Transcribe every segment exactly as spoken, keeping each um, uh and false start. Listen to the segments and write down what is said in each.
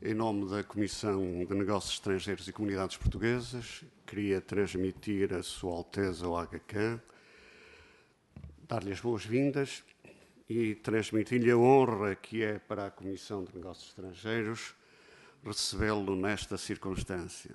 Em nome da Comissão de Negócios Estrangeiros e Comunidades Portuguesas, queria transmitir a Sua Alteza o Aga Khan, dar-lhe as boas-vindas e transmitir-lhe a honra que é para a Comissão de Negócios Estrangeiros recebê-lo nesta circunstância.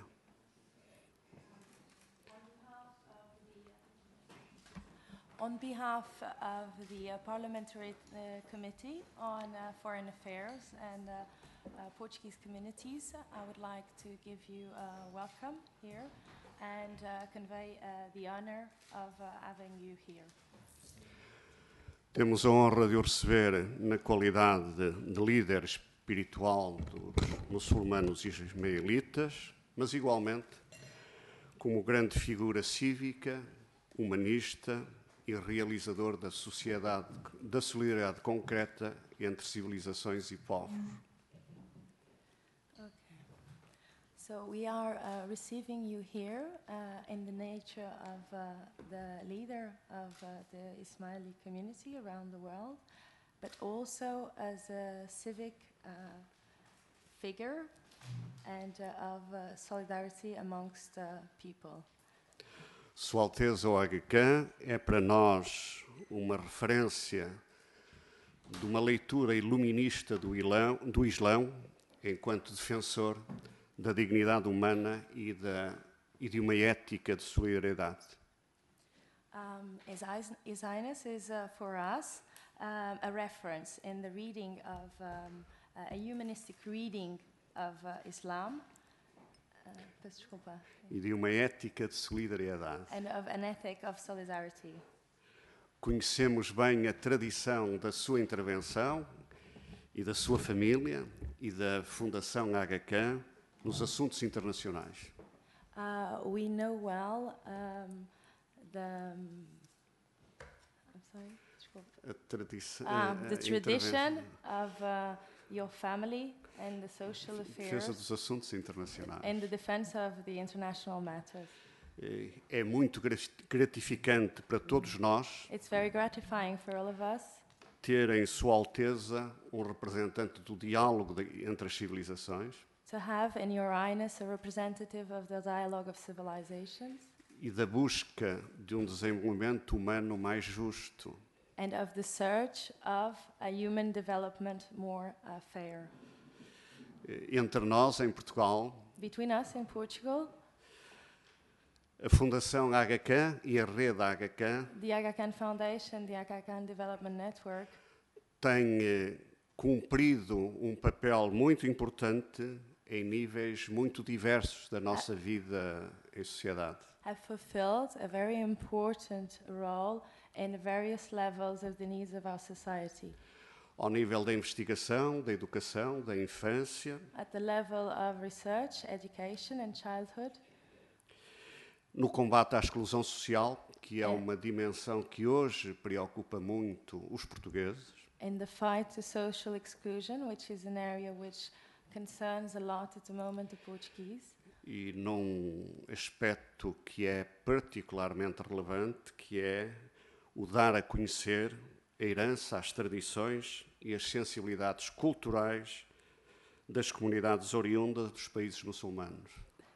On behalf of the uh, Parliamentary uh, Committee on uh, Foreign Affairs and uh, uh, Portuguese communities, I would like to give you a welcome here and uh, convey uh, the honor of uh, having you here. Temos a honra de o receber na qualidade de, de líder espiritual dos muçulmanos ismaelitas, mas igualmente como grande figura cívica, humanista e realizador da sociedade, da solidariedade concreta entre civilizações e povos. Okay. So we are uh, receiving you here uh, in the nature of uh, the leader of uh, the Ismaili community around the world, but also as a civic uh, figure and uh, of uh, solidarity amongst uh, people. Sua Alteza o Aga Khan é para nós uma referência de uma leitura iluminista do Islão, do Islão enquanto defensor da dignidade humana e, da, e de uma ética de solidariedade. Um, His Highness is uh, for us um, a reference in the reading of um, a humanistic reading of uh, Islam. Uh, peço desculpa. E de uma ética de solidariedade. And of an ethic of solidarity. Conhecemos bem a tradição da sua intervenção e da sua família e da Fundação Aga Khan nos assuntos internacionais. Uh, we know well um, the. Um, I'm sorry. Desculpa. A tradição. Um, the tradition of uh, your family and the social affairs. Defesa dos assuntos internacionais. And the defense of the international matters. É muito gratificante para todos nós It's very gratifying for all of us ter em Sua Alteza um representante do diálogo de, entre as civilizações to have in Your Highness a representative of the dialogue of civilizations e da busca de um desenvolvimento humano mais justo. And of the search of a human development more uh, fair. Entre nós, em Portugal, Between us in Portugal, a Fundação Aga Khan e a Rede Aga Khan the Aga Khan Foundation, the Aga Khan Development Network, têm eh, cumprido um papel muito importante em níveis muito diversos da nossa vida em sociedade. have fulfilled a very important role in various levels of the needs of our society. Ao nível da investigação, da educação, da infância, At the level of research, education and childhood, no combate à exclusão social, que é É. uma dimensão que hoje preocupa muito os portugueses, in the fight to social exclusion, which is an area which concerns a lot at the moment the Portuguese, e num aspecto que é particularmente relevante, que é o dar a conhecer a herança, as tradições e as sensibilidades culturais das comunidades oriundas dos países muçulmanos.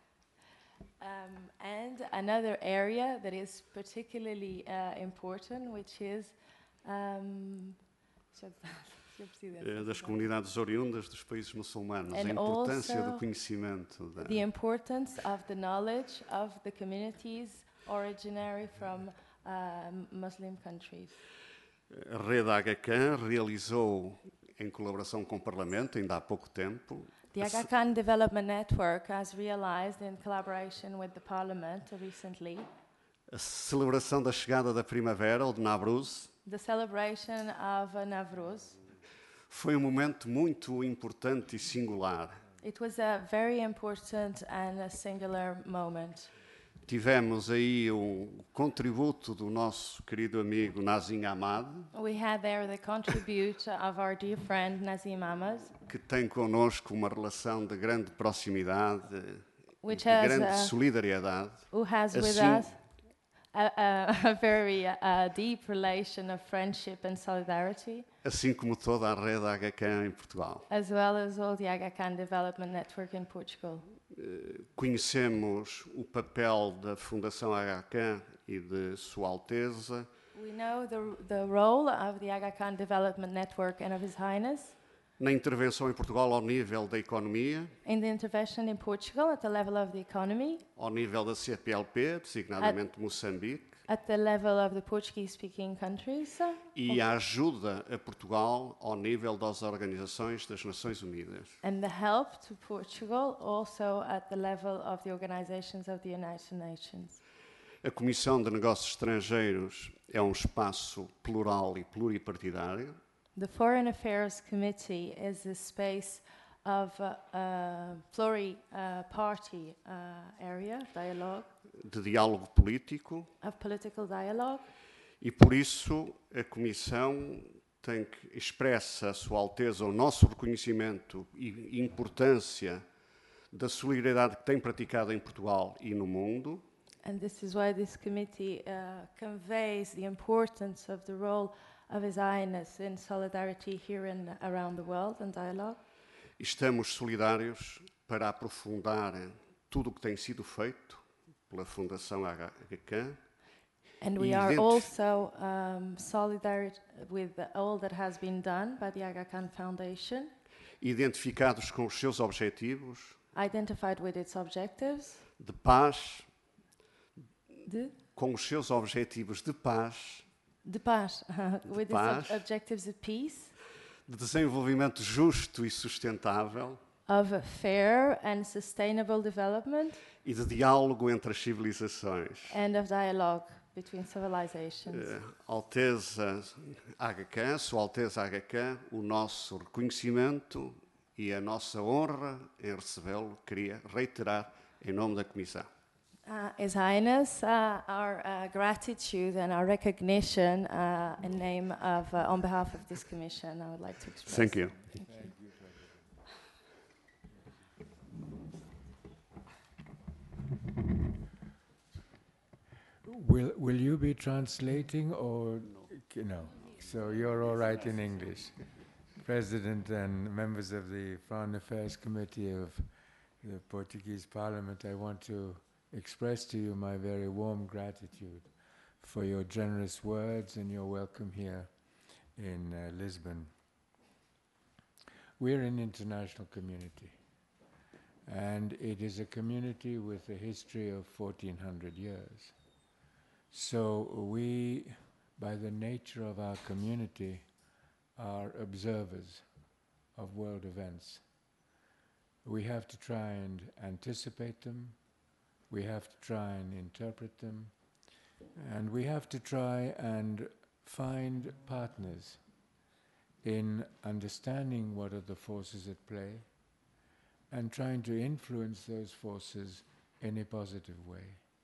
Um, and another area that is particularly uh, important, which is um, Senhor Presidente, Eh, Das comunidades oriundas dos países muçulmanos, a And importância also do conhecimento. Da, the importance of the knowledge of the communities originary from uh, Muslim countries. a Rede Aga Khan realizou, em colaboração com o Parlamento, ainda há pouco tempo, The Aga Khan Development Network has realized in collaboration with the Parliament recently a celebração da chegada da primavera, ou de Navruz. the celebration of uh, Navruz. Foi um momento muito importante e singular. It was a very important and a singular moment. Tivemos aí um contributo do nosso querido amigo Nazim Ahmad, We had there the contribute of our dear friend Nazim Ahmad, que tem connosco uma relação de grande proximidade, Which de has, grande uh, solidariedade. who has with Assim- us a, a, a very uh, deep relation of friendship and solidarity, assim como toda a rede H K em Portugal. as well as all the Aga Khan Development Network in Portugal. Uh, conhecemos o papel da Fundação H K e de Sua Alteza. We know the, the role of the Aga Khan Development Network and of His Highness Na intervenção em Portugal ao nível da economia, in the intervention in Portugal at the level of the economy, ao nível da C P L P, designadamente Moçambique, at the level of the Portuguese-speaking countries, e a ajuda a Portugal ao nível das organizações das Nações Unidas. and the help to Portugal also at the level of the organizations of the United Nations. A Comissão de Negócios Estrangeiros é um espaço plural e pluripartidário. The Foreign Affairs Committee is a space of uh, uh, pluri-party uh, uh, area, dialogue, De diálogo político, of political dialogue, e por isso a Comissão tem que expressa a Sua Alteza o nosso reconhecimento e importância da solidariedade que tem praticado em Portugal e no mundo. and this is why this committee uh, conveys the importance of the role of His Highness in solidarity here and around the world and dialogue. Estamos solidários para aprofundar tudo o que tem sido feito pela Fundação H K. And we E are dentro- also um, solidary with the- all that has been done by the Aga Khan Foundation, Identificados com os seus objetivos identified with its objectives, de paz, de, com os seus objetivos de paz, de paz, with its paz. ob- objectives of peace, de desenvolvimento justo e sustentável of a fair and sustainable development, e de diálogo entre as civilizações. and of dialogue between civilizations. Eh, Alteza H K, Sua Alteza H K, o nosso reconhecimento e a nossa honra em recebê-lo, queria reiterar em nome da Comissão. Uh, His Highness, uh, our uh, gratitude and our recognition uh, in name of, uh, on behalf of this commission, I would like to express. Thank you. Thank you. Will Will you be translating or no? no? So you're all right in English. President and members of the Foreign Affairs Committee of the Portuguese Parliament, I want to express to you my very warm gratitude for your generous words and your welcome here in uh, Lisbon. We're an international community, and it is a community with a history of fourteen hundred years. So we, by the nature of our community, are observers of world events. We have to try and anticipate them, we have to try and interpret them, and we have to try and find partners in understanding what are the forces at play and trying to influence those forces in a positive way.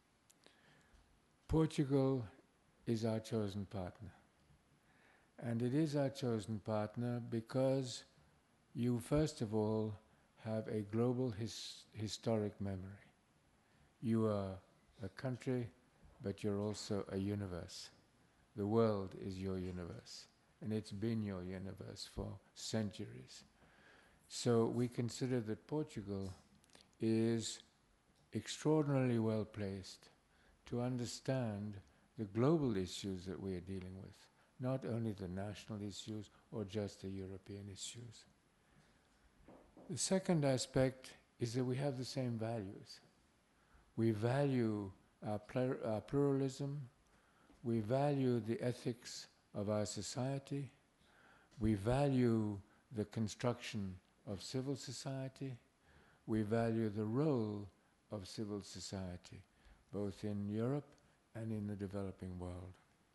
Portugal is our chosen partner. And it is our chosen partner because you, first of all, have a global his historic memory. You are a country, but you're also a universe. The world is your universe, and it's been your universe for centuries. So we consider that Portugal is extraordinarily well placed to understand the global issues that we are dealing with, not only the national issues or just the European issues. The second aspect is that we have the same values. We value our, plur our pluralism, we value the ethics of our society, we value the construction of civil society, we value the role of civil society, both in Europe and in the developing world.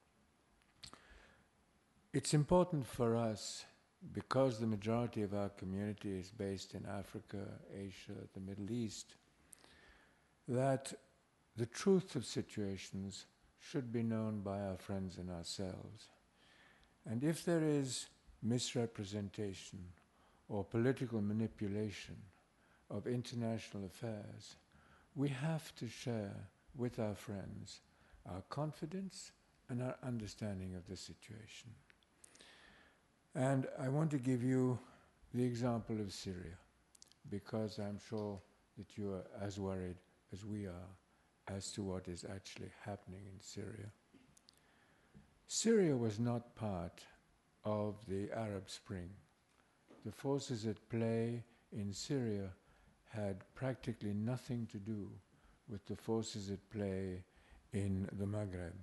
It's important for us, because the majority of our community is based in Africa, Asia, the Middle East, that the truth of situations should be known by our friends and ourselves. And if there is misrepresentation or political manipulation of international affairs, we have to share with our friends our confidence and our understanding of the situation. And I want to give you the example of Syria, because I'm sure that you are as worried as we are as to what is actually happening in Syria. Syria was not part of the Arab Spring. The forces at play in Syria had practically nothing to do with the forces at play in the Maghreb.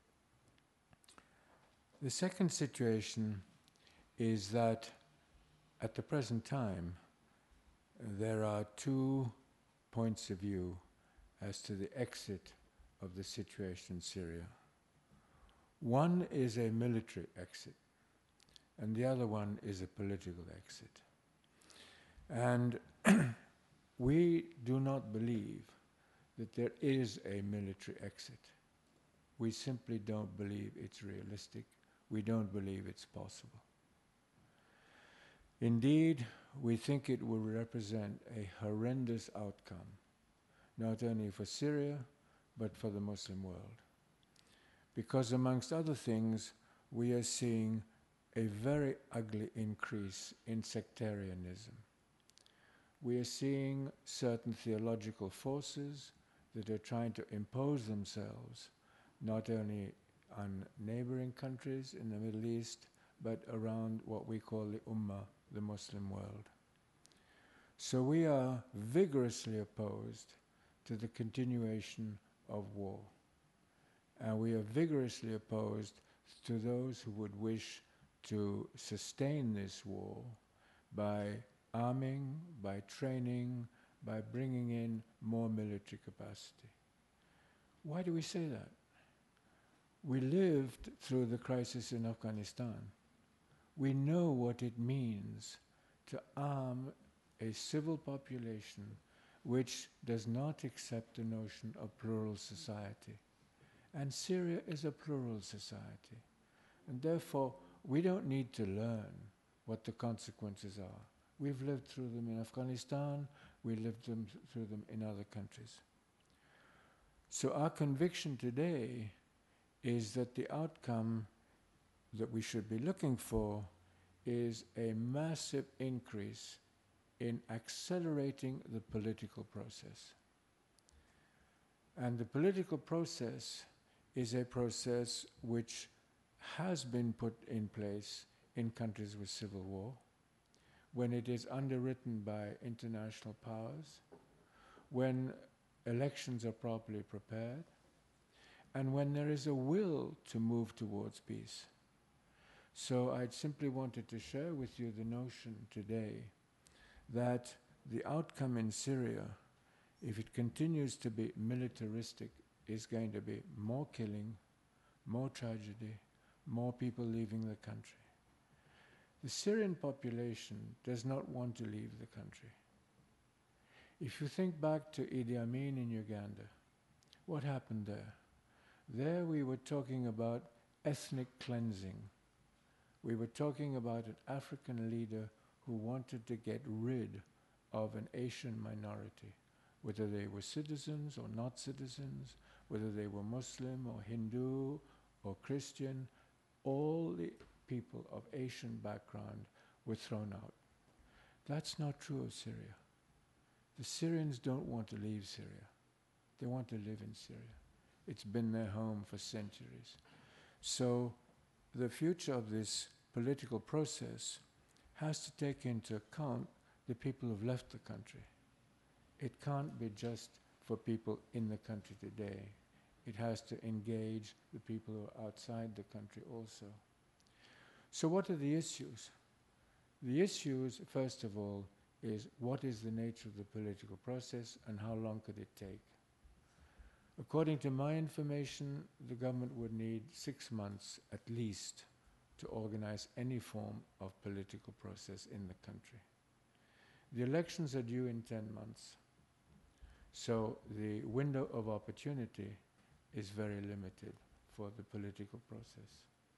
The second situation is that at the present time there are two points of view as to the exit of the situation in Syria. One is a military exit, and the other one is a political exit. And we do not believe that there is a military exit. We simply don't believe it's realistic. We don't believe it's possible. Indeed, we think it will represent a horrendous outcome, not only for Syria, but for the Muslim world. Because amongst other things, we are seeing a very ugly increase in sectarianism. We are seeing certain theological forces that are trying to impose themselves not only on neighboring countries in the Middle East, but around what we call the Ummah, the Muslim world. So we are vigorously opposed to the continuation of war. And we are vigorously opposed to those who would wish to sustain this war by arming, by training, by bringing in more military capacity. Why do we say that? We lived through the crisis in Afghanistan. We know what it means to arm a civil population which does not accept the notion of plural society. And Syria is a plural society. And therefore, we don't need to learn what the consequences are. We've lived through them in Afghanistan, we lived them through them in other countries. So our conviction today is that the outcome that we should be looking for is a massive increase in accelerating the political process. And the political process is a process which has been put in place in countries with civil war, when it is underwritten by international powers, when elections are properly prepared, and when there is a will to move towards peace. So I simply wanted to share with you the notion today that the outcome in Syria, if it continues to be militaristic, is going to be more killing, more tragedy, more people leaving the country. The Syrian population does not want to leave the country. If you think back to Idi Amin in Uganda, what happened there? There we were talking about ethnic cleansing. We were talking about an African leader who wanted to get rid of an Asian minority, whether they were citizens or not citizens, whether they were Muslim or Hindu or Christian, all the people of Asian background were thrown out. That's not true of Syria. The Syrians don't want to leave Syria. They want to live in Syria. It's been their home for centuries. So the future of this political process has to take into account the people who've left the country. It can't be just for people in the country today. It has to engage the people who are outside the country also. So what are the issues? The issues, first of all, is what is the nature of the political process and how long could it take? According to my information, the government would need six months at least to organize any form of political process in the country. The elections are due in ten months. So the window of opportunity is very limited for the political process.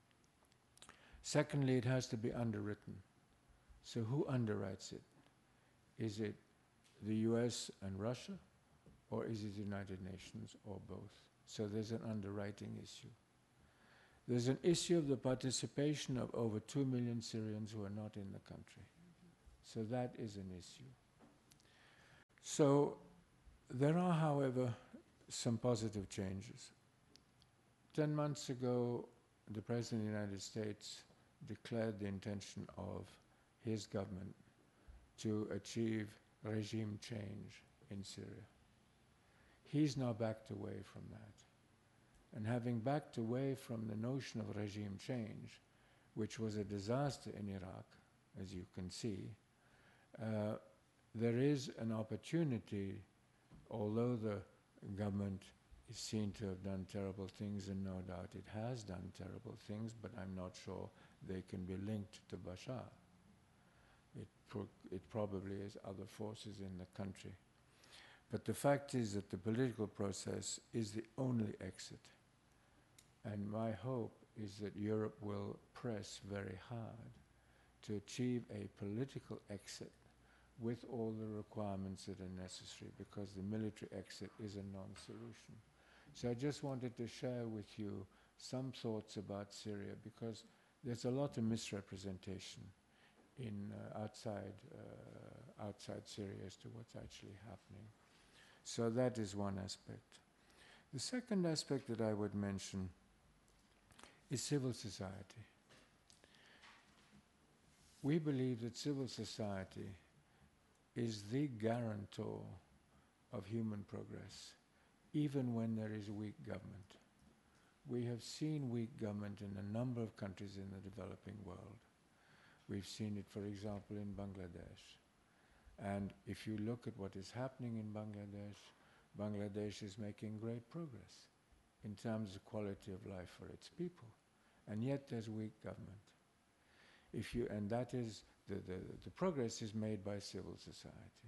Secondly, it has to be underwritten. So who underwrites it? Is it the U S and Russia, or is it the United Nations, or both? So there's an underwriting issue. There's an issue of the participation of over two million Syrians who are not in the country. So that is an issue. So there are, however, some positive changes. Ten months ago, the President of the United States declared the intention of his government to achieve regime change in Syria. He's now backed away from that. And having backed away from the notion of regime change, which was a disaster in Iraq, as you can see, uh, there is an opportunity, although the government is seen to have done terrible things, and no doubt it has done terrible things, but I'm not sure they can be linked to Bashar. It, pro it probably is other forces in the country. But the fact is that the political process is the only exit. And my hope is that Europe will press very hard to achieve a political exit with all the requirements that are necessary, because the military exit is a non-solution. So I just wanted to share with you some thoughts about Syria, because there's a lot of misrepresentation in uh, outside, uh, outside Syria as to what's actually happening. So that is one aspect. The second aspect that I would mention is civil society. We believe that civil society is the guarantor of human progress, even when there is weak government. We have seen weak government in a number of countries in the developing world. We've seen it, for example, in Bangladesh. And if you look at what is happening in Bangladesh, Bangladesh is making great progress in terms of quality of life for its people. And yet there's weak government. If you, and that is, the, the, the progress is made by civil society.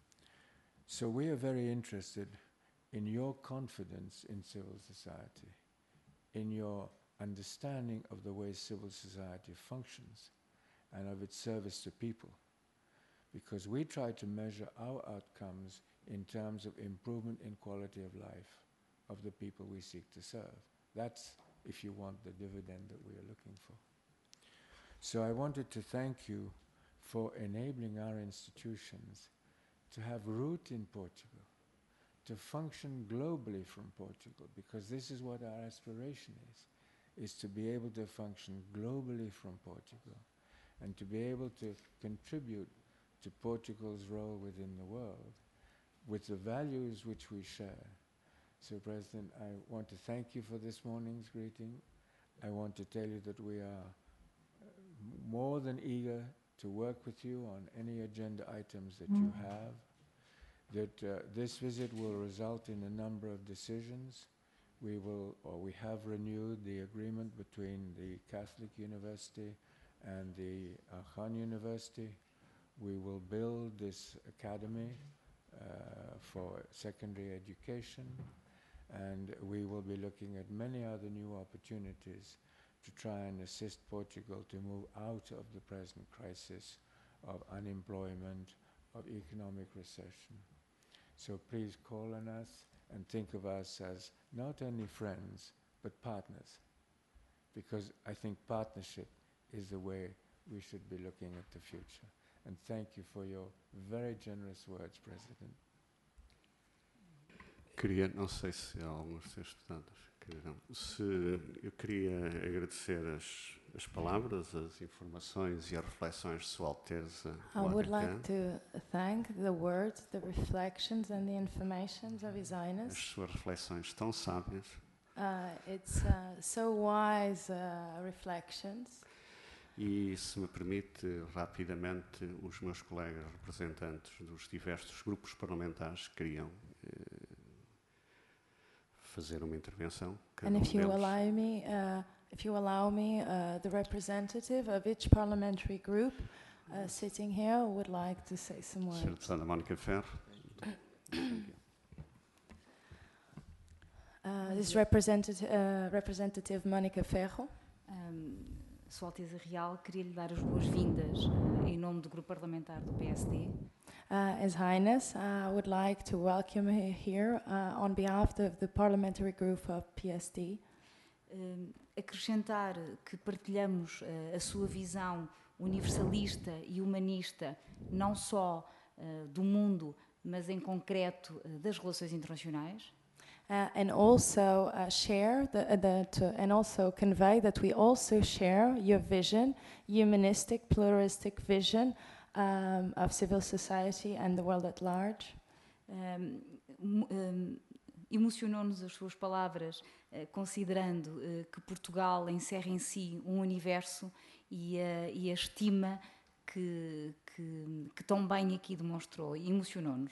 So we are very interested in your confidence in civil society, in your understanding of the way civil society functions and of its service to people. Because we try to measure our outcomes in terms of improvement in quality of life of the people we seek to serve. That's, if you want, the dividend that we are looking for. So I wanted to thank you for enabling our institutions to have root in Portugal, to function globally from Portugal, because this is what our aspiration is, is to be able to function globally from Portugal and to be able to contribute to Portugal's role within the world with the values which we share. So, President, I want to thank you for this morning's greeting. I want to tell you that we are uh, more than eager to work with you on any agenda items that you have, that uh, this visit will result in a number of decisions. We will, or we have renewed the agreement between the Catholic University and the uh, Khan University. We will build this academy uh, for secondary education, and we will be looking at many other new opportunities to try and assist Portugal to move out of the present crisis of unemployment, of economic recession. So please call on us and think of us as not only friends, but partners, because I think partnership is the way we should be looking at the future. And thank you for your very generous words, President. Queria, não sei se há alguns dos seus deputados, queriam, se eu queria agradecer as, as palavras, as informações e as reflexões de Sua Alteza. I would like to thank the words, the reflections and the informations of His As Highness. suas reflexões tão sábias. Uh, it's uh, so wise uh, reflections. E, se me permite, rapidamente, os meus colegas representantes dos diversos grupos parlamentares queriam eh, fazer uma intervenção. And if you allow me, uh, if you allow me, uh, the representative of each parliamentary group uh, sitting here would like to say some words. Senhora Deputada Mónica Ferro. Uh, this representative, uh, representative Mónica Ferro. Um, Sua Alteza Real, queria lhe dar as boas-vindas uh, em nome do grupo parlamentar do P S D. Uh, His Highness, I would like to welcome you here uh, on behalf of the parliamentary group of P S D. Um, acrescentar que partilhamos uh, a sua visão universalista e humanista, não só uh, do mundo, mas em concreto uh, das relações internacionais. Uh, and also uh, share the, uh, that, uh, and also convey that we also share your vision, humanistic, pluralistic vision um, of civil society and the world at large. Um, um, Emocionou-nos as suas palavras, uh, considerando uh, que Portugal encerra em si um universo e, uh, e a estima que, que, que tão bem aqui demonstrou. Emocionou-nos.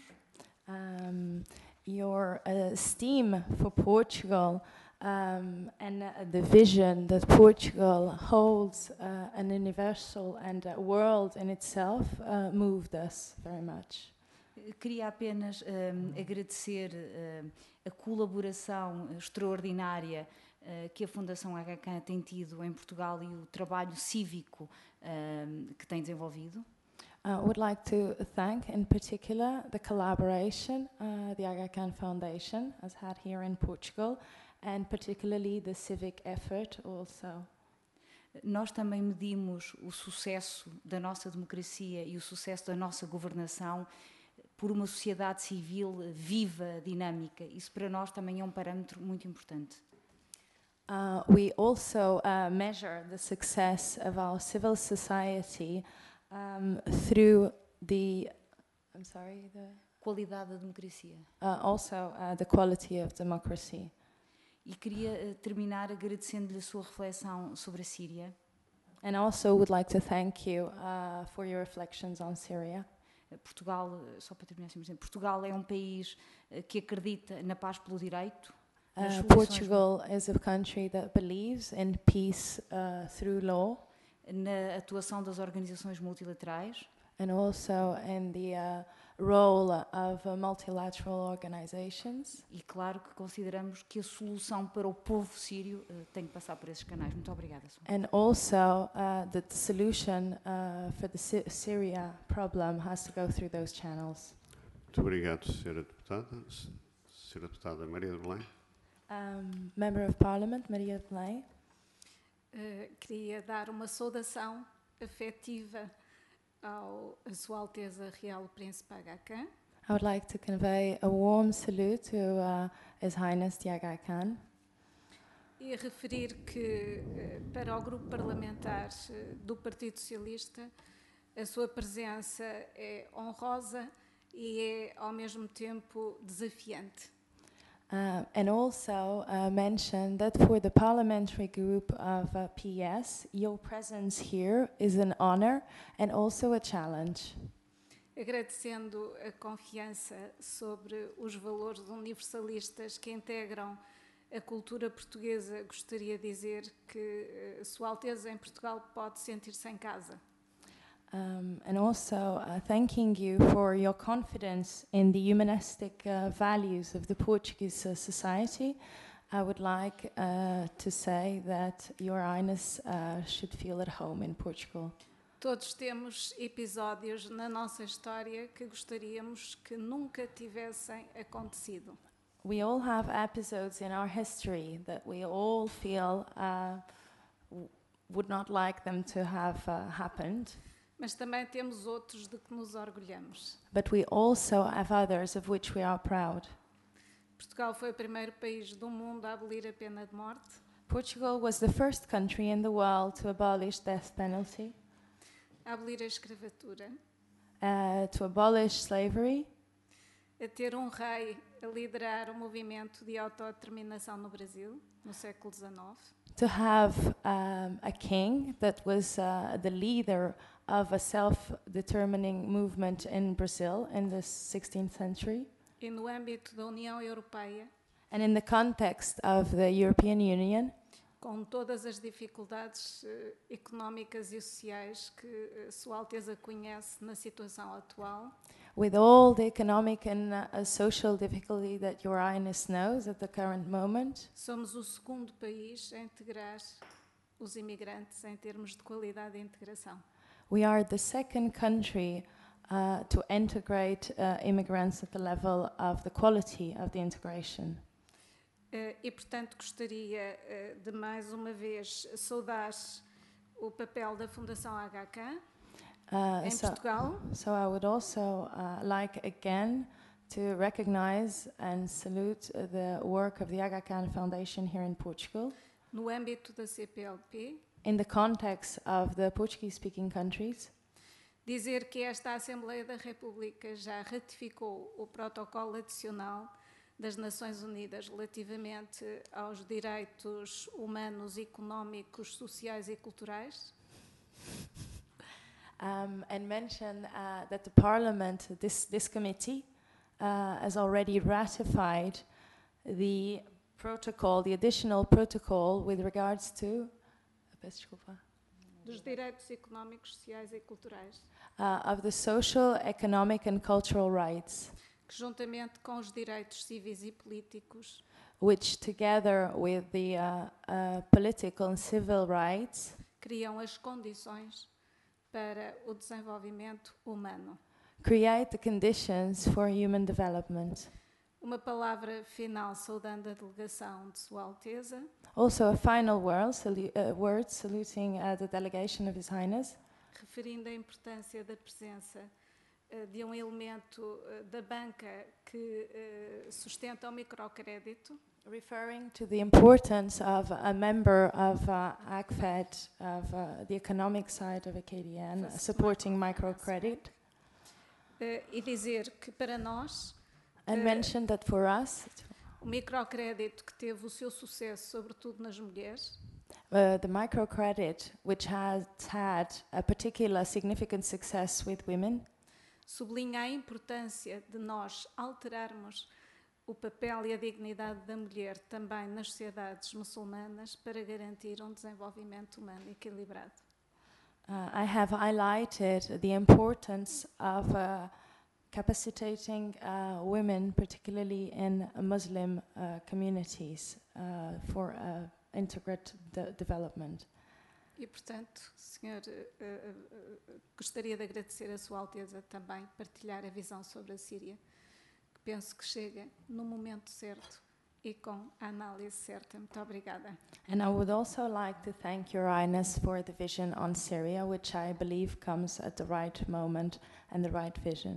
Um, your uh, esteem for Portugal um, and uh, the vision that Portugal holds uh, an universal and a world in itself uh, moved us very much. Queria apenas um, agradecer um, a colaboração extraordinária uh, que a Fundação Aga Khan tem tido em Portugal e o trabalho cívico um, que tem desenvolvido. I would like to thank in particular the collaboration uh, the Aga Khan Foundation has had here in Portugal, and particularly the civic effort also. Nós também medimos o sucesso da nossa democracia e o sucesso da nossa governação por uma sociedade civil viva, dinâmica. Isso para nós também é um parâmetro muito importante. Uh, we also uh, measure the success of our civil society um, through the, I'm sorry, the Qualidade da democracia. uh, also uh, the quality of democracy. E queria uh, terminar agradecendo-lhe a sua reflexão sobre a Síria. And also would like to thank you uh, for your reflections on Syria. Portugal, só para terminar, assim, Portugal é um país uh, que acredita na paz pelo direito. nas Uh, soluções- Portugal is a country that believes in peace uh, through law, na atuação das organizações multilaterais and also in the uh, role of uh, multilateral organizations. e, claro, que consideramos que a solução para o povo sírio uh, tem que passar por esses canais. Muito obrigada, Sra. And also uh, that the solution uh, for the Sy- Syria problem has to go through those channels. Muito obrigado, senhora Deputada. S- senhora Deputada Maria de Belém. Um, Member of Parliament, Maria de Belém. Uh, queria dar uma saudação afetiva ao a Sua Alteza Real Príncipe Aga Khan I would like to convey a warm salute to uh, His Highness the Aga Khan, e referir que, uh, para o grupo parlamentar uh, do Partido Socialista, a sua presença é honrosa e é, ao mesmo tempo, desafiante. Uh, and also uh, mention that for the parliamentary group of uh, P S, your presence here is an honor and also a challenge. Agradecendo a confiança sobre os valores universalistas que integram a cultura portuguesa, gostaria de dizer que uh, Sua Alteza em Portugal pode sentir-se em casa. Um, and also uh, thanking you for your confidence in the humanistic uh, values of the Portuguese uh, society. I would like uh, to say that Your Highness uh, should feel at home in Portugal. Todos temos episódios na nossa história que gostaríamos que nunca tivessem acontecido. We all have episodes in our history that we all feel uh, w- would not like them to have uh, happened. Mas também temos outros de que nos orgulhamos. But we also have others of which we are proud. Portugal foi o primeiro país do mundo a abolir a pena de morte. Portugal was the first country in the world to abolish death penalty, A abolir a escravatura, uh, to abolish slavery, a ter um rei a liderar o movimento de autodeterminação no Brasil, no século dezenove, to have um, a king that was uh, the leader of a self-determining movement in Brazil in the sixteenth century, e no âmbito da União Europeia, and in the context of the European Union, com todas as dificuldades eh, económicas e sociais que eh, Sua Alteza conhece na situação atual, with all the economic and uh, social difficulty that Your Highness knows at the current moment. somos o segundo país a integrar os imigrantes em termos de qualidade de integração. We are the second country uh, to integrate uh, immigrants at the level of the quality of the integration. Uh, e, portanto, gostaria uh, de mais uma vez saudar o papel da Fundação Aga Khan Uh, em so, Portugal. so I would also uh, like again to recognize and salute uh, the work of the Aga Khan Foundation here in Portugal No âmbito da C P L P, in the context of the Portuguese-speaking countries. dizer que esta Assembleia da República já ratificou o protocolo adicional das Nações Unidas relativamente aos direitos humanos, económicos, sociais e culturais. Um, and mention uh, that the Parliament, this, this committee, uh, has already ratified the protocol, the additional protocol with regards to peço desculpa, Dos direitos económicos, sociais e culturais, uh, of the social, economic and cultural rights, que juntamente com os direitos civis e políticos which together with the uh, uh, political and civil rights criam as condições para o desenvolvimento humano. create the conditions for human development. Uma palavra final saudando a delegação de Sua Alteza, Also a final word, salu uh, word saluting uh, the delegation of His Highness, referindo a importância da presença uh, de um elemento uh, da banca que uh, sustenta o microcrédito, referring to the importance of a member of uh, A C F E D, of uh, the economic side of A K D N, First supporting microfinance microcredit, uh, e dizer que para nós and Uh, mention that for us, o microcrédito que teve o seu sucesso, sobretudo nas mulheres, uh, the microcredit, which has had a particular significant success with women, sublinha a importância de nós alterarmos o papel e a dignidade da mulher também nas sociedades muçulmanas para garantir um desenvolvimento humano equilibrado. Uh, I have highlighted the importance of uh, capacitating uh, women, particularly in Muslim uh, communities, uh, for uh, integrated de development. E, portanto, senhor, uh, uh, uh, gostaria de agradecer a Sua Alteza também partilhar a visão sobre a Síria, que penso que chega no momento certo e com a análise certa. Muito obrigada. And I would also like to thank Your Highness for the vision on Syria, which I believe comes at the right moment and the right vision.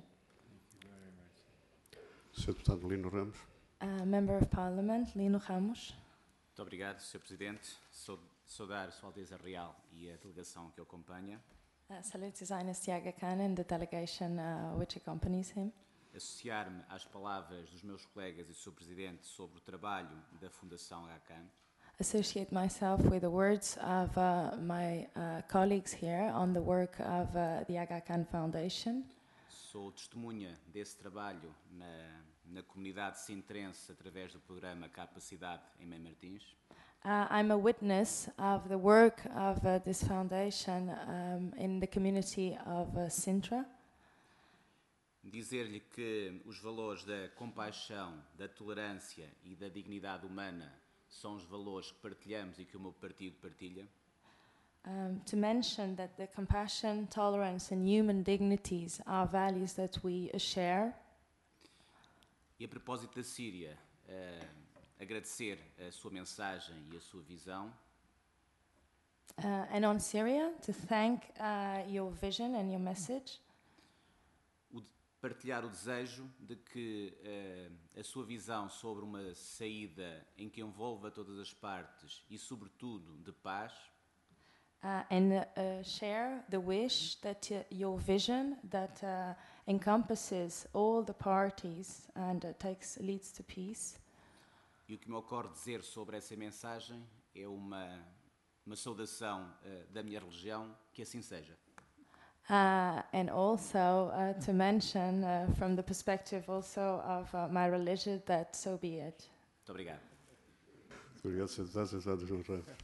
senhor Deputado Lino Ramos. Uh, Member of Parliament, Lino Ramos. Muito obrigado, senhor Presidente. Sau- Saudar Sua Alteza Real e a delegação que o acompanha. Uh, salute His Highness the Aga Khan and the delegation uh, which accompanies him. Associar-me às palavras dos meus colegas e do senhor Presidente sobre o trabalho da Fundação Aga Khan. Associate myself with the words of uh, my uh, colleagues here on the work of uh, the Aga Khan Foundation. Sou testemunha desse trabalho na, na comunidade sintrense através do programa Capacidade em Mãe Martins. Uh, I'm a witness of the work of uh, this foundation um, in the community of uh, Sintra. Dizer-lhe que os valores da compaixão, da tolerância e da dignidade humana são os valores que partilhamos e que o meu partido partilha. Um, to mention that the compassion, tolerance and human dignities are values that we uh, share. E a propósito da Síria, uh, agradecer a sua mensagem e a sua visão. Uh, and on Syria, to thank uh, your vision and your message. O de- partilhar o desejo de que uh, a sua visão sobre uma saída em que envolva todas as partes e, sobretudo, de paz, Uh, and uh, share the wish that uh, your vision that uh, encompasses all the parties and uh, takes leads to peace. e o que me ocorre dizer sobre essa mensagem é uma, uma saudação uh, da minha religião, que assim seja. Uh, and also uh, to mention uh, from the perspective also of uh, my religion that so be it. Muito obrigado. Muito obrigado, senhor Deputado. senhor Deputado João Ramos.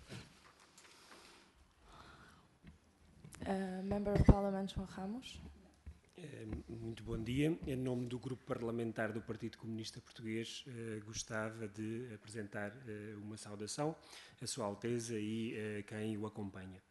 Uh, Member of Parliament João Ramos. Eh, Muito bom dia. Em nome do Grupo Parlamentar do Partido Comunista Português, eh, gostava de apresentar eh, uma saudação à Sua Alteza e eh, quem o acompanha.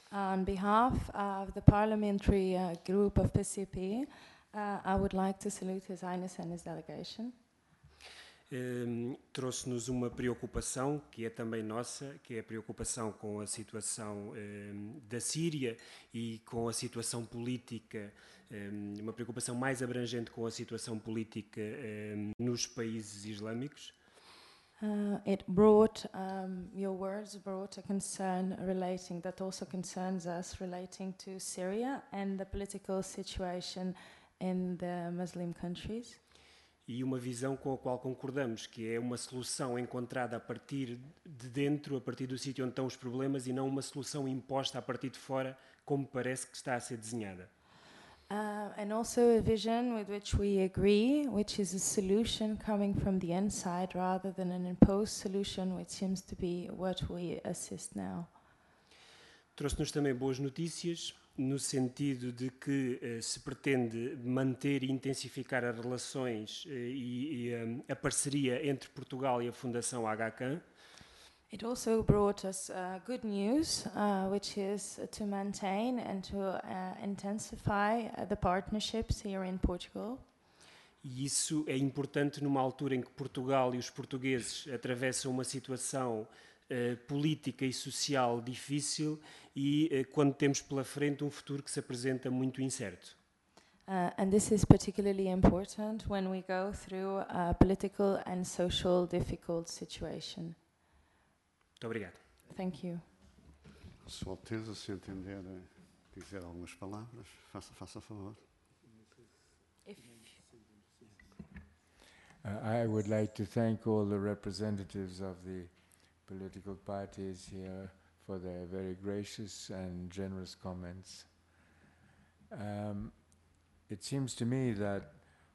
On behalf of the parliamentary uh, group of P C P, uh, I would like to salute His Highness and his delegation. Um, trouxe-nos uma preocupação que é também nossa, que é a preocupação com a situação um, da Síria e com a situação política, um, uma preocupação mais abrangente com a situação política um, nos países islâmicos. Uh, it brought, um, your words brought a concern relating, that also concerns us, relating to Syria and the political situation in the Muslim countries. E uma visão com a qual concordamos, que é uma solução encontrada a partir de dentro, a partir do sítio onde estão os problemas, e não uma solução imposta a partir de fora, como parece que está a ser desenhada. Uh, and also a vision with which we agree, which is a solution coming from the inside rather than an imposed solution, which seems to be what we assist now. Trouxe-nos também boas notícias, no sentido de que uh, se pretende manter e intensificar as relações uh, e, e um, a parceria entre Portugal e a Fundação Aga Khan. It also brought us uh, good news, uh, which is to maintain and to uh, intensify uh, the partnerships here in Portugal. E isso é importante numa altura em que Portugal e os portugueses atravessam uma situação uh, política e social difícil e uh, quando temos pela frente um futuro que se apresenta muito incerto. Uh, and this is particularly important when we go through a political and social difficult situation. Muito obrigado. Thank you. Sua Alteza, se entender, dizer algumas palavras, faça, faça favor. If Uh, I would like to thank all the representatives of the political parties here for their very gracious and generous comments. Um, it seems to me that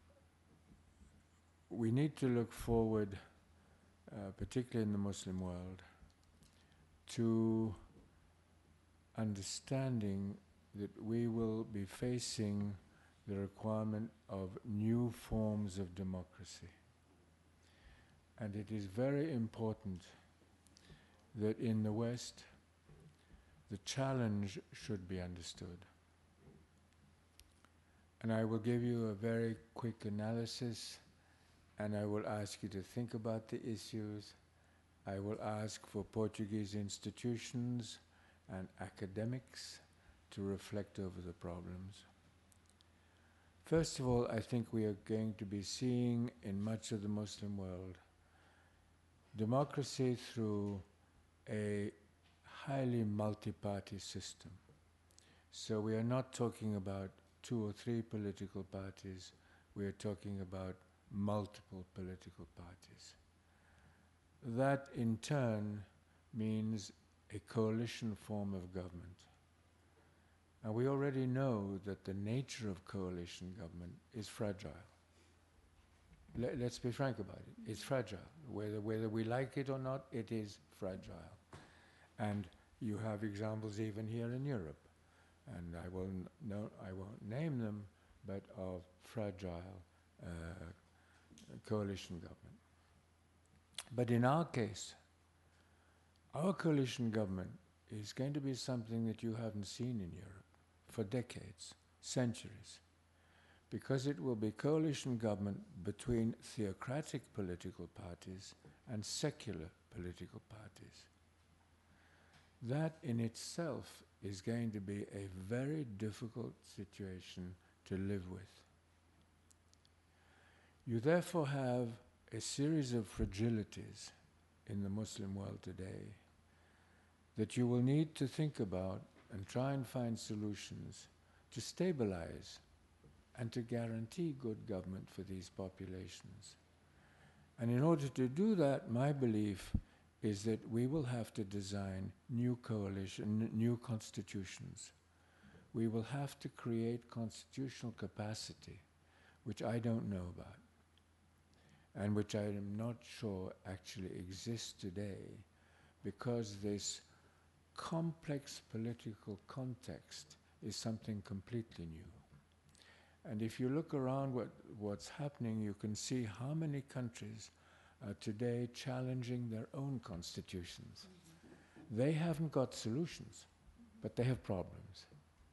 we need to look forward, uh, particularly in the Muslim world, to understanding that we will be facing the requirement of new forms of democracy. And it is very important that in the West, the challenge should be understood. And I will give you a very quick analysis, and I will ask you to think about the issues. I will ask for Portuguese institutions and academics to reflect over the problems. First of all, I think we are going to be seeing in much of the Muslim world democracy through a highly multi-party system. So we are not talking about two or three political parties, we are talking about multiple political parties. That in turn means a coalition form of government. And we already know that the nature of coalition government is fragile. Let, let's be frank about it. It's fragile. Whether, whether we like it or not, it is fragile. And you have examples even here in Europe. And I, will n no, I won't name them, but of fragile uh, coalition government. But in our case, our coalition government is going to be something that you haven't seen in Europe for decades, centuries, because it will be coalition government between theocratic political parties and secular political parties. That in itself is going to be a very difficult situation to live with. You therefore have a series of fragilities in the Muslim world today that you will need to think about and try and find solutions to stabilize and to guarantee good government for these populations. And in order to do that, my belief is that we will have to design new coalition, new constitutions. We will have to create constitutional capacity, which I don't know about, and which I am not sure actually exists today, because this complex political context is something completely new. And if you look around what, what's happening, you can see how many countries are today challenging their own constitutions. They haven't got solutions, but they have problems.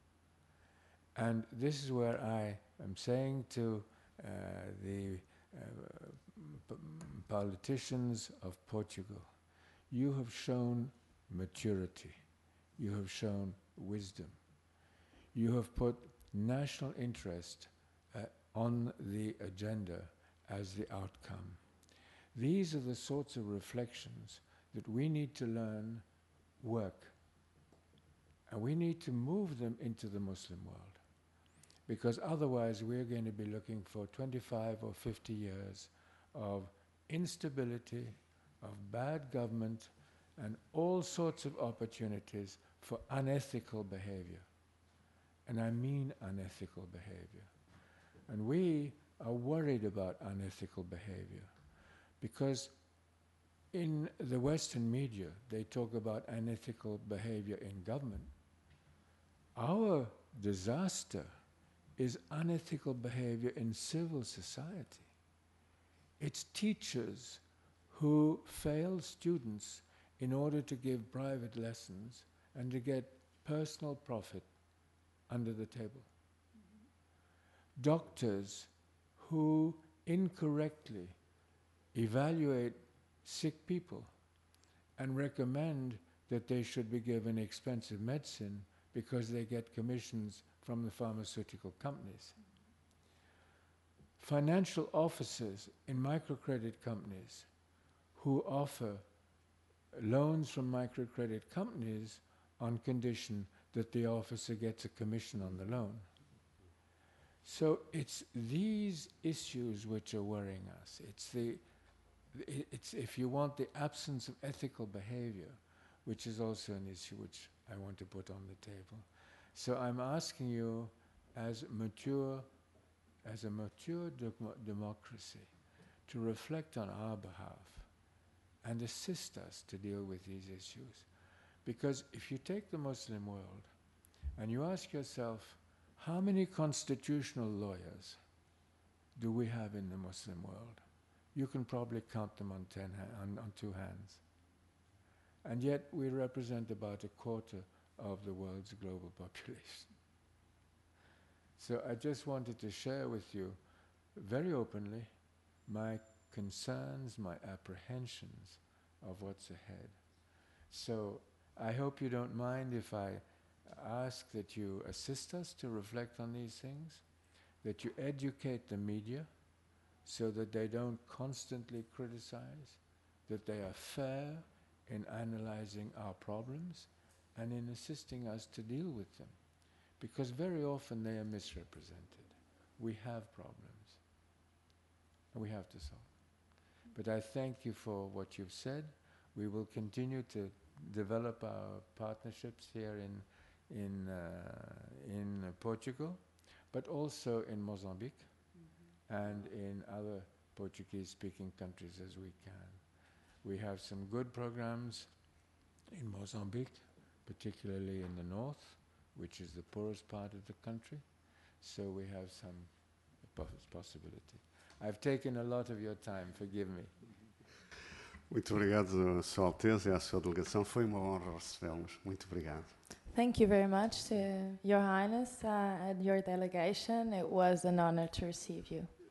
And this is where I am saying to uh, the uh, p- politicians of Portugal, you have shown maturity, you have shown wisdom, you have put national interest uh, on the agenda as the outcome. These are the sorts of reflections that we need to learn work. And we need to move them into the Muslim world. Because otherwise we're going to be looking for twenty-five or fifty years of instability, of bad government, and all sorts of opportunities for unethical behavior. And I mean unethical behavior. And we are worried about unethical behavior because in the Western media, they talk about unethical behavior in government. Our disaster is unethical behavior in civil society. It's teachers who fail students in order to give private lessons and to get personal profit under the table. Mm-hmm. Doctors who incorrectly evaluate sick people and recommend that they should be given expensive medicine because they get commissions from the pharmaceutical companies. Financial officers in microcredit companies who offer loans from microcredit companies on condition that the officer gets a commission on the loan. So it's these issues which are worrying us. It's the, it's, if you want, the absence of ethical behavior, which is also an issue which I want to put on the table. So I'm asking you, as mature, as a mature dem- democracy, to reflect on our behalf and assist us to deal with these issues. Because if you take the Muslim world and you ask yourself, how many constitutional lawyers do we have in the Muslim world? You can probably count them on, ten ha- on, on two hands. And yet we represent about a quarter of the world's global population. So I just wanted to share with you very openly my concerns, my apprehensions of what's ahead. So I hope you don't mind if I ask that you assist us to reflect on these things, that you educate the media so that they don't constantly criticize, that they are fair in analyzing our problems and in assisting us to deal with them. Because very often they are misrepresented. We have problems, and we have to solve. But I thank you for what you've said. We will continue to develop our partnerships here in in uh, in uh, Portugal, but also in Mozambique mm-hmm. and in other Portuguese-speaking countries as we can. We have some good programs in Mozambique, particularly in the north, which is the poorest part of the country. So we have some poss- possibility. I've taken a lot of your time, forgive me. Muito obrigado, a Sua Alteza e à sua delegação. Foi uma honra recebê-los. Muito obrigado. Thank you very much to Your Highness uh, and your delegation. It was an honor to receive you.